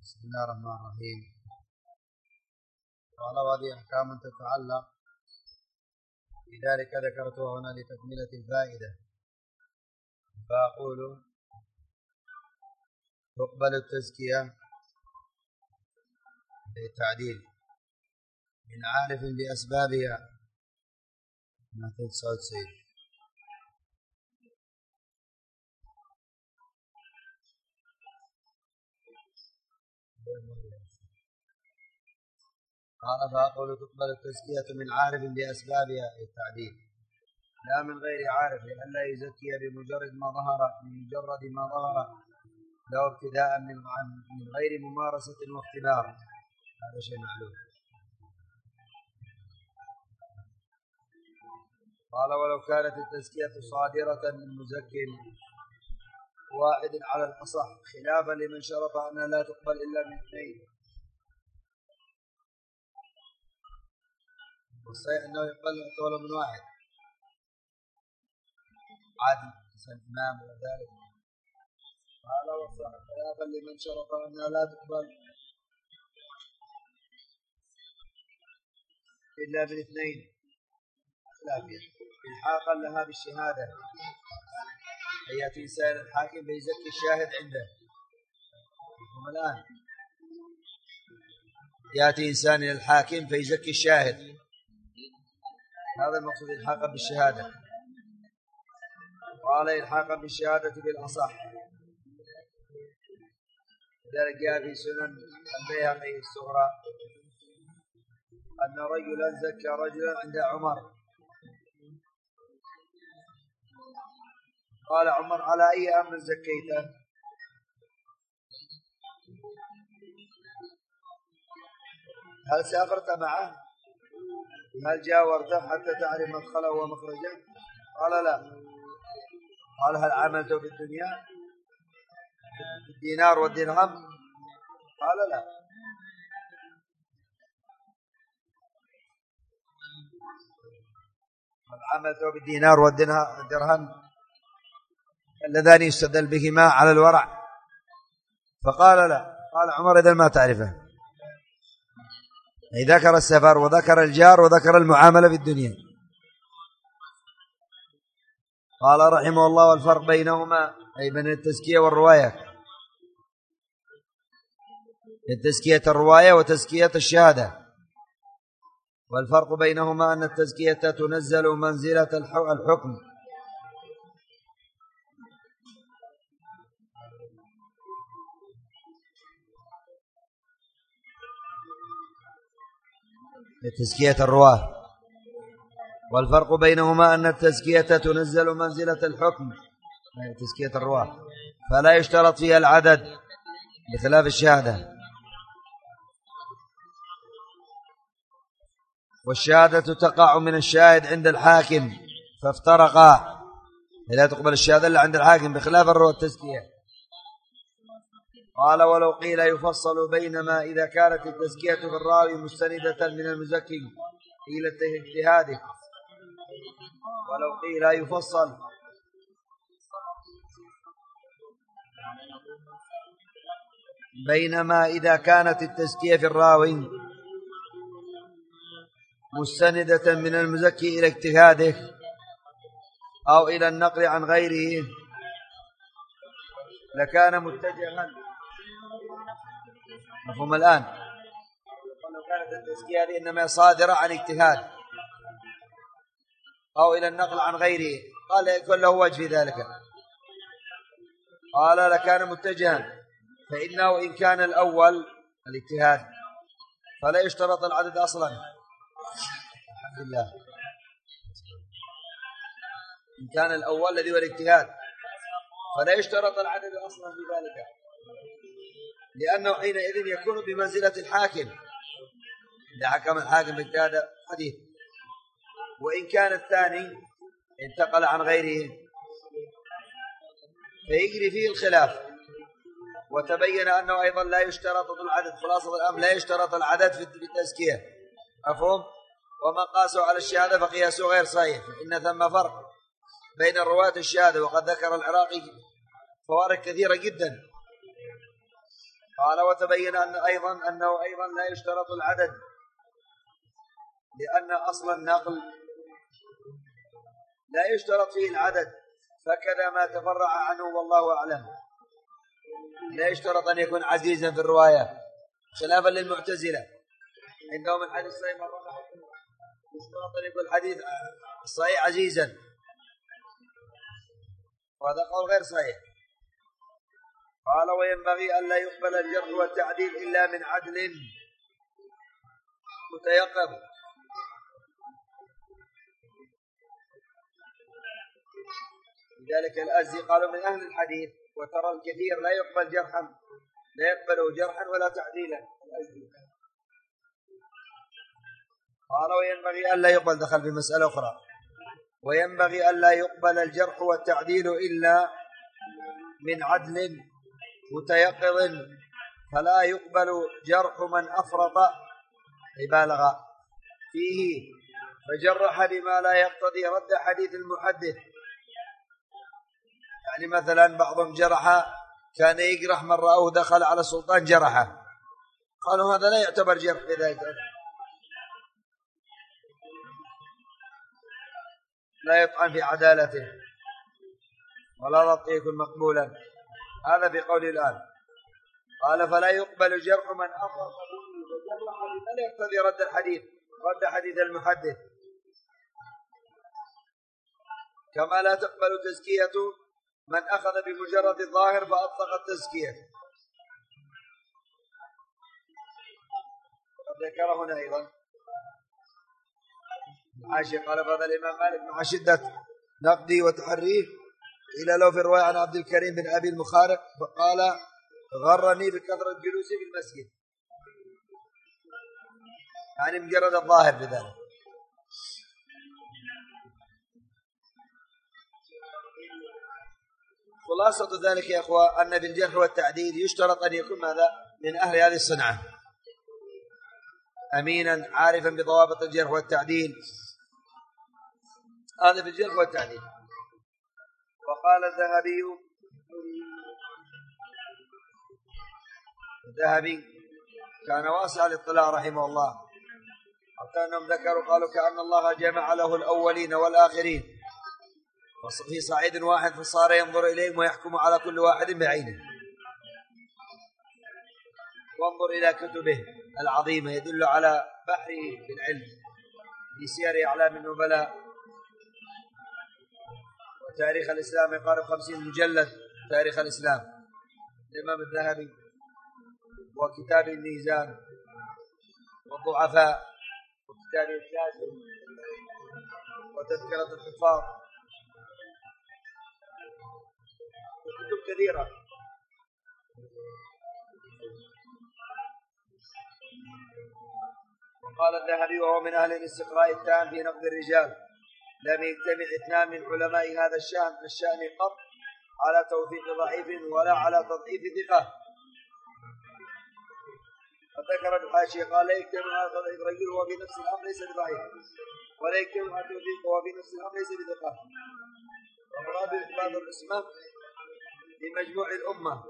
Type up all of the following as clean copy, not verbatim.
بسم الله الرحمن الرحيم. قال وهذه أحكام تتعلق لذلك ذكرتها هنا لتكملة الفائدة. فأقول تقبل التزكية للتعديل من عارف بأسبابها ما تنسى سيد. قال فأقول تقبل التزكية من عارف بأسبابها التعديل لا من غير عارف لئلا يزكي بمجرد ما ظهر له ابتداء من غير ممارسة واختبار. هذا شيء معلوم. قال ولو كانت التزكية صادرة من مزكي واحد على الأصح خلافا لمن شرط أنها لا تقبل إلا من اثنين، والصحيح أنه يقبل ولو من واحد عادل مثل الإمام وذلك. قال والصحيح خلافا لمن شرط أنها لا تقبل إلا من اثنين خلافية إلحاقا لها بالشهادة، أي يأتي إنسان الحاكم فيزكي الشاهد عنده. الآن يأتي إنسان إلى الحاكم فيزكي الشاهد، هذا المقصود إلحاقا بالشهادة. قال إلحاقا بالشهادة بالأصح، لذلك جاء في سنن البيهقي الصغرى أن رجلا زكى رجلا عند عمر، قال عمر على أي أمر زكيته؟ هل سافرت معه؟ هل جاورته حتى تعرف مدخله ومخرجه؟ قال لا. قال هل عملته في الدنيا بالدينار والدرهم؟ قال لا. هل عملته بالدينار والدرهم اللذان يستدل بهما على الورع؟ فقال لا. قال عمر إذا ما تعرفه. أي ذكر السفر وذكر الجار وذكر المعاملة في الدنيا. قال رحمه الله والفرق بينهما أي بين التزكية والرواية، التزكية الرواية وتزكية الشهادة، والفرق بينهما أن التزكية تنزل منزلة الحكم لتزكية الرواه، والفرق بينهما أن التزكية تنزل منزلة الحكم تزكية الرواه فلا يشترط فيها العدد بخلاف الشهادة. والشهادة تقع من الشاهد عند الحاكم فافترقا، لا تقبل الشهادة إلا عند الحاكم بخلاف التزكية. قال ولو قيل يفصل بينما إذا كانت التزكية في الراوي مستندة من المزكي إلى اجتهاده، ولو قيل يفصل بينما إذا كانت التزكية في الراوي مستندة من المزكي إلى اجتهاده أو إلى النقل عن غيره لكان متجها. مفهوم الآن؟ لو كانت التزكية هذه إنما صادرة عن اجتهاد أو إلى النقل عن غيره قال يكون له وجه في ذلك. قال لكان متجها، فإنه إن كان الأول الاجتهاد فلا يشترط العدد أصلا. الحمد لله. إن كان الأول الذي هو الاجتهاد فلا يشترط العدد أصلا في ذلك، لأنه حينئذ يكون بمنزلة الحاكم إذا حكم الحاكم باجتهاد حديث. وإن كان الثاني انتقل عن غيره فيجري فيه الخلاف، وتبين أنه أيضا لا يشترط العدد. خلاصة الأمر لا يشترط العدد في التزكية. مفهوم؟ ومن قاسوا على الشهادة فقياسه غير صحيح، إن ثم فرق بين الرواة الشهادة، وقد ذكر العراقي فوارق كثيرة جدا قال وتبين أنه أيضا لا يشترط العدد، لأن أصل النقل لا يشترط فيه العدد، فكذا ما تفرع عنه والله أعلم. لا يشترط أن يكون عزيزا في الرواية، خلافا للمعتزلة عندهم الحديث الصحيح مرة يشترط أن يكون الحديث الصحيح عزيزا، وهذا قول غير صحيح. قال وينبغي أن لا يقبل الجرح والتعديل إلا من عدل متيقظ. لذلك الأزدي قالوا من أهل الحديث، وترى الكثير لا يقبل جرحا ولا تعديلا. قال وينبغي أن لا يقبل، دخل في مسألة أخرى، وينبغي أن لا يقبل الجرح والتعديل إلا من عدل متيقظ، فلا يقبل جرح من أفرط بالغ فيه فجرح بما لا يقتضي رد حديث المحدث. يعني مثلا بعضهم جرح، كان يجرح من رأوه دخل على سلطان جرحه، قالوا هذا لا يعتبر جرح بذلك، لا يطعن في عدالته ولا ضبطه يكون مقبولا. هذا بقول الآن. قال فلا يقبل جرح من أفرط به وجرح بما لا يقتضي رد حديث المحدث، كما لا تقبل تزكية من أخذ بمجرد الظاهر فأطلق التزكية. ذكر هنا أيضا الحاشية، قال فهذا الإمام مالك مع شدة نقدي وتحريه إلى لو في الرواية عن عبد الكريم بن أبي المخارق، فقال غرني بكثرة جلوسي في المسجد، يعني مجرد الظاهر بذلك. خلاصة ذلك يا أخوة أن بالجرح والتعديل يشترط أن يكون ماذا؟ من أهل هذه الصنعة، أمينا عارفا بضوابط الجرح والتعديل. هذا بالجرح والتعديل. وقال الذهبي كان واسع الاطلاع رحمه الله، حتى أنهم ذكروا قالوا كأن الله جمع له الأولين والآخرين في صعيد واحد، فصار ينظر إليهم ويحكم على كل واحد بعينه. وانظر إلى كتبه العظيمة يدل على بحره بالعلم، في سير أعلام النبلاء وتاريخ الإسلام، يقارب 50 مجلد تاريخ الإسلام الإمام الذهبي، وكتاب الميزان والضعفاء وكتاب الكاشف وتذكرة الحفاظ وكتب كثيرة. وقال الذهبي وهو من أهل الاستقراء التام في نقد الرجال، لم يجتمع اثنان من علماء هذا الشأن قط على توثيق ضعيف ولا على تضعيف ثقة. فذكر الحاشية قال لا يجتمع على تضعيف رجل وهو في نفس الأمر ليس بضعيف، ولا يجتمع على توثيق وهو في نفس الأمر ليس بثقة. ومراد إثبات الاسم لمجموع الأمة.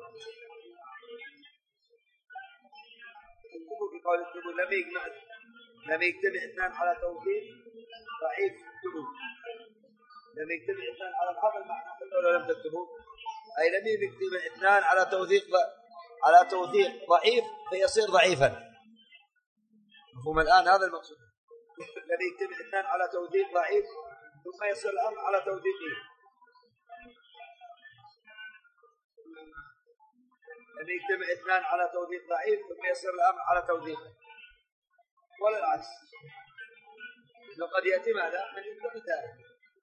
في قول الكتب لم يجتمع اثنان على توثيق ضعيف كتبه، لم يجتمع اثنان على هذا المعنى ولا لم تكتبوه، أي لم يجتمع اثنان على توثيق ضعيف فيصير ضعيفا. مفهوم الآن؟ هذا المقصود. لم يجتمع اثنان على توثيق ضعيف ثم يصير الأمر على توثيقه. لم يجتمع اثنان على توثيق ضعيف ثم يصير الأمر على توثيقه، ولا العكس. لقد يأتي ماذا؟ من يكون ذلك.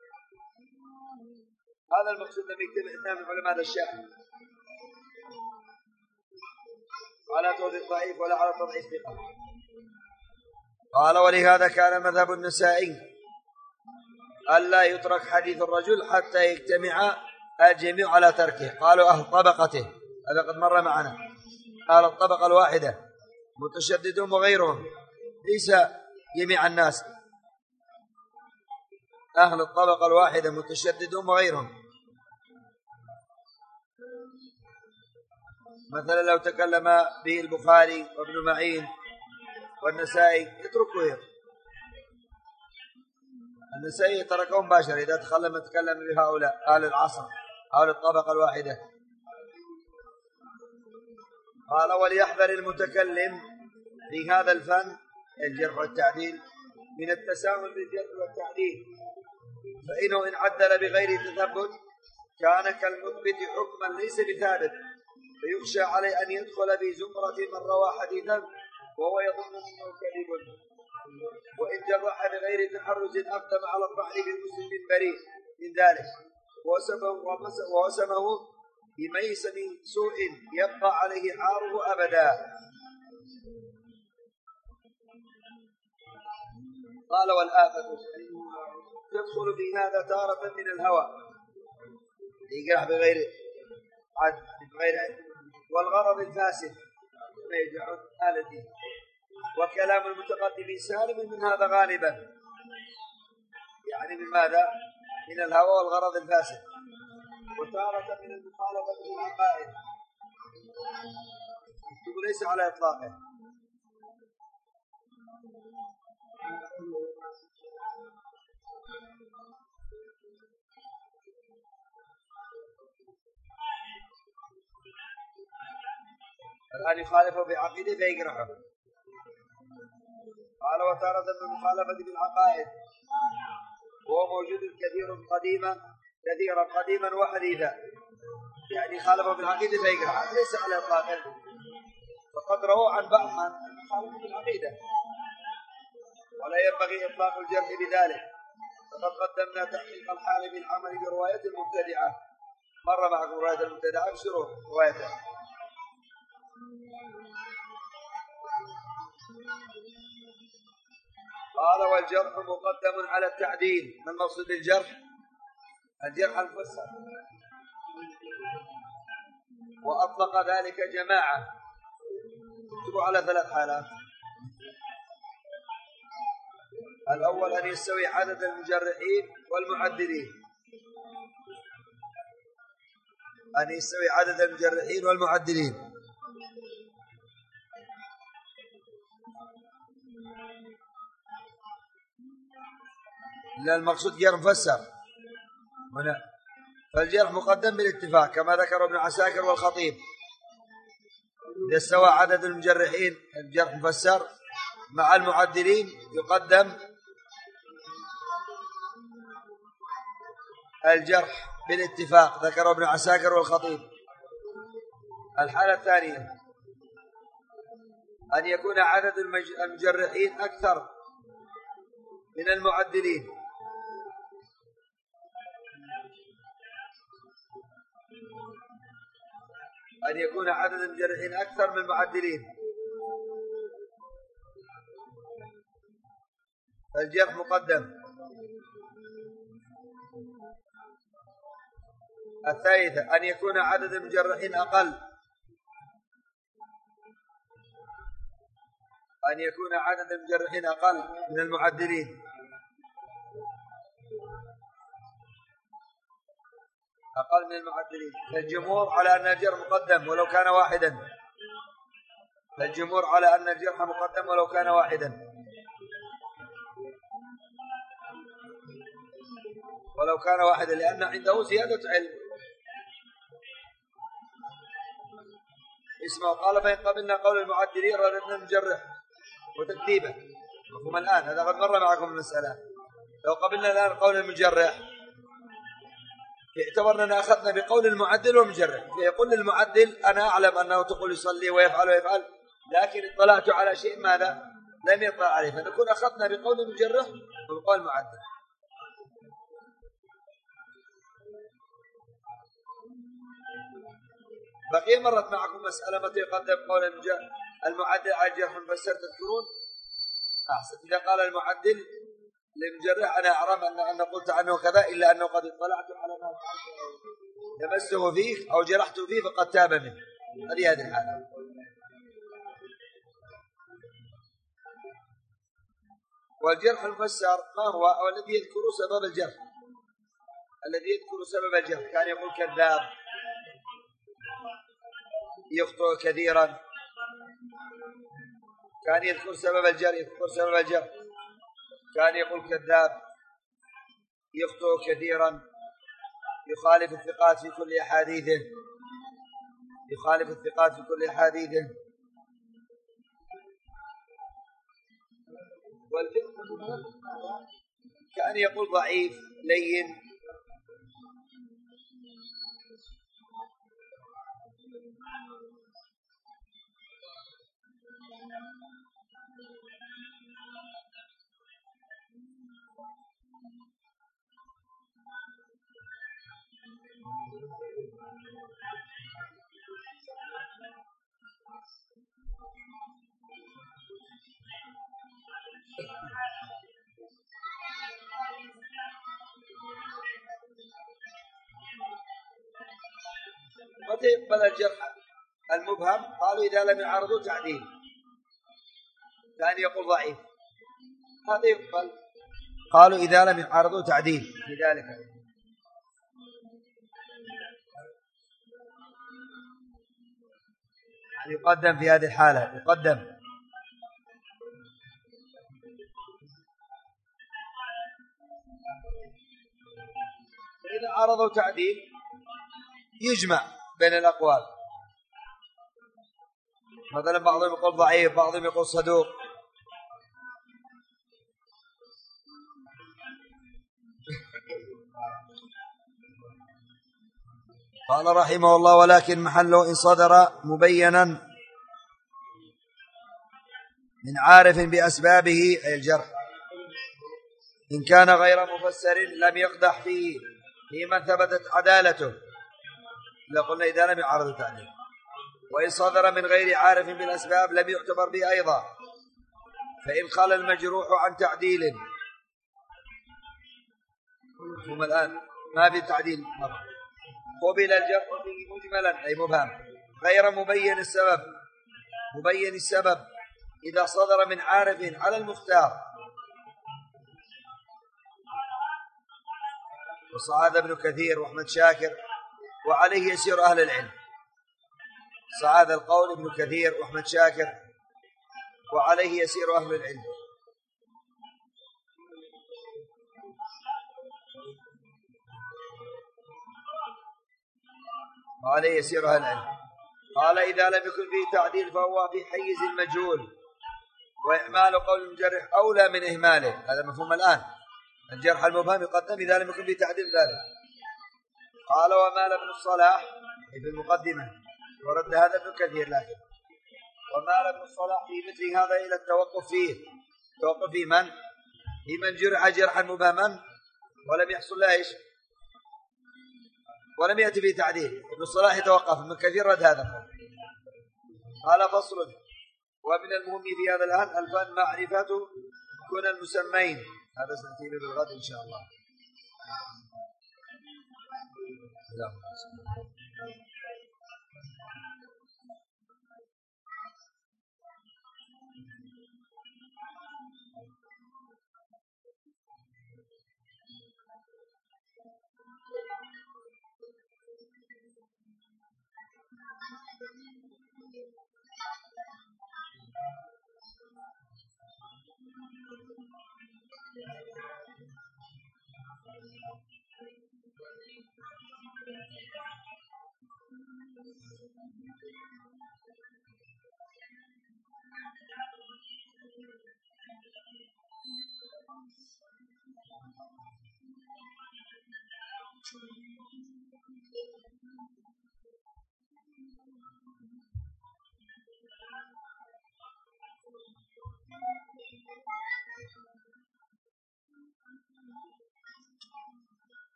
هذا المقصود. لم يجتمع اثنان من علماء هذا الشأن على توثيق ضعيف ولا على تضعيف ثقة. قال ولهذا كان مذهب النسائي ألا يترك حديث الرجل حتى يجتمع الجميع على تركه. قالوا أهل طبقته، هذا قد مر معنا، أهل الطبقة الواحدة متشددون وغيرهم، ليس جميع الناس، أهل الطبقة الواحدة متشددون وغيرهم. مثلا لو تكلم به البخاري وابن معين والنسائي يتركه. النسائي تركه مباشرة إذا تكلم بهؤلاء أهل العصر أهل الطبقة الواحدة. قال وليحذر المتكلم في هذا الفن الجرح والتعديل من التساهل بالجرح والتعديل، فإنه إن عدل بغير تثبت كان كالمثبت حكما ليس بثابت، فيخشى عليه أن يدخل في زمرة من روى حديثا وهو يظن أنه كذب، وإن جرح بغير تحرز أقدم على الطعن بمسلم بريء من ذلك ووسمه بميسم سوء يبقى عليه حاره أبدا. قال والآفة تدخل في هذا تارة من الهوى يجرح بغير عد والغرض الفاسد ما يجعل آل الدين، وكلام المتقدم سالم من هذا غالبا، يعني من ماذا؟ من الهوى والغرض الفاسد، وتارة من المخالفة بالعقائد ليس على إطلاقه. الآن يخالفه بعقيدة فيجرحه. قال وتارة من المخالفة بالعقائد وهو موجود كثيرا قديما وحديثا، يعني خالفه بالعقيدة فيجرحه ليس على إطلاقه، فقد رووا عن بعض من خالفه بالعقيدة، ولا ينبغي إطلاق الجرح بذلك، فقد قدمنا تحقيق الحال بالعمل برواية المبتدعة. مر معكم رواية المبتدعة بشروط روايته. قال والجرح مقدم على التعديل. ما المقصود بالجرح؟ الجرح المفسر، وأطلق ذلك جماعة تبع على 3 حالات. الأول أن يستوي عدد المجرحين والمعدلين، أن يستوي عدد المجرحين والمعدلين. لا المقصود جرح مفسر هنا، فالجرح مقدم بالاتفاق كما ذكر ابن عساكر والخطيب. إذا استوى عدد المجرحين الجرح مفسر مع المعدلين يقدم الجرح بالاتفاق، ذكر ابن عساكر والخطيب. الحالة الثانية أن يكون عدد المجرحين أكثر من المعدلين، أن يكون عدد المجرحين أكثر من المعدلين، فالجرح مقدم. الثالثة أن يكون عدد المجرحين أقل، أن يكون عدد المجرحين أقل من المعدلين، أقل من المعدلين. فالجمهور على أن الجرح مقدم ولو كان واحدا، فالجمهور على أن الجرح مقدم ولو كان واحدا، ولو كان واحدا، لأن عنده زيادة علم. اسمه قال فإن قبلنا قول المعدلين رددنا نجرح وتكذيبه. مفهوم الآن؟ هذا قد مر معكم المسألة. لو قبلنا الآن قول المجرح اعتبرنا أخذنا بقول المعدل والمجرح، فيقول المعدل أنا أعلم أنه تقول يصلي ويفعل ويفعل، لكن اطلعت على شيء ماذا لم يطلع عليه، فنكون أخذنا بقول المجرح وبقول المعدل. بقي مرت معكم مسألة متى يقدم قول المعدل على الجرح المفسر تذكرون؟ أحسن. إذا قال المعدل للمجرح أنا أعلم أن قلت عنه كذا إلا أنه قد اطلعت على ما لمسته فيه أو جرحته فيه فقد تاب منه، هذه الحالة. والجرح المفسر ما هو؟ أو الذي يذكر سبب الجرح، الذي يذكر سبب الجرح، كان يقول كذاب يخطئ كثيرا. كان يذكر سبب الجر، كان يقول كذاب، يخطئ كثيرا، يخالف الثقات في كل أحاديثه، والفقه كان يقول ضعيف لين، متى يقبل الجرح المبهم؟ قالوا إذا لم يعارضوا تعديل. كان يقول ضعيف، هذا يقبل. قالوا إذا لم يعارضوا تعديل في ذلك. يعني يقدم في هذه الحالة، يقدم. إذا عارضوا تعديل يجمع بين الأقوال، مثلا بعضهم يقول ضعيف، بعضهم يقول صدوق. قال رحمه الله: ولكن محله إن صدر مبينا من عارف بأسبابه أي الجرح، إن كان غير مفسر لم يقدح فيه في من ثبتت عدالته، لقلنا إذا لم يعارض التعديل. وإن صدر من غير عارف بالأسباب لم يعتبر به أيضا، فإن خل المجروح عن تعديل، هم الآن ما في تعديل، قبل الجرح فيه مجملا أي مبهم غير مبين السبب إذا صدر من عارف على المختار. وصعد ابن كثير وأحمد شاكر وعليه يسير أهل العلم. صعد القول ابن كثير وأحمد شاكر وعليه يسير أهل العلم. وعليه يسير أهل العلم. قال: إذا لم يكن فيه تعديل فهو في حيز المجهول، وإعمال قول المجرح أولى من إهماله. هذا مفهوم الآن. الجرح المبهم يقدم إذا لم يكن فيه تعديل ذلك. قال: ومال ابن الصلاح في المقدمة، ورد هذا ابن كثير، لكن ومال ابن الصلاح في مثل هذا إلى التوقف فيه. توقف في من؟ في من جرح جرحا مبهما ولم يحصل له ايش؟ ولم يأتي به تعديل. ابن الصلاح يتوقف، ابن كثير رد هذا. قال: فصل: ومن المهم في هذا الآن الفن معرفة كن المسمين. هذا سنأتي به بالغد إن شاء الله.